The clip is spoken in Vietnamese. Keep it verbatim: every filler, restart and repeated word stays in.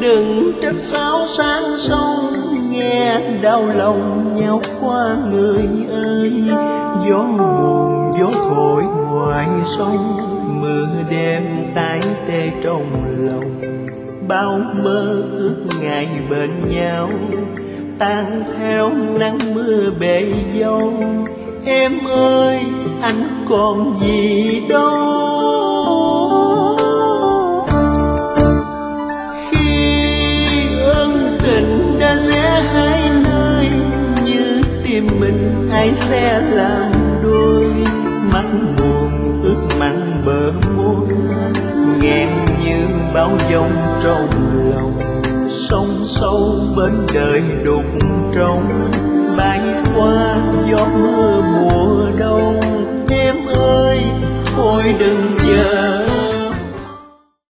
đừng trách sao sáng sông, nghe đau lòng nhau qua người ơi. Gió buồn gió thổi ngoài sông, mưa đêm tái tê trong lòng. Bao mơ ước ngày bên nhau, tan theo nắng mưa bể dâu. Em ơi anh còn gì đâu. Khi ân tình đã rẽ hai nơi, như tim mình ai sẽ làm đôi. Mắt buồn ướt mặn bờ môi, nghẹn như bão giông trong lòng. Sông sâu bên đời đục trong, bay qua gió mưa mùa đông. Em ơi thôi đừng chờ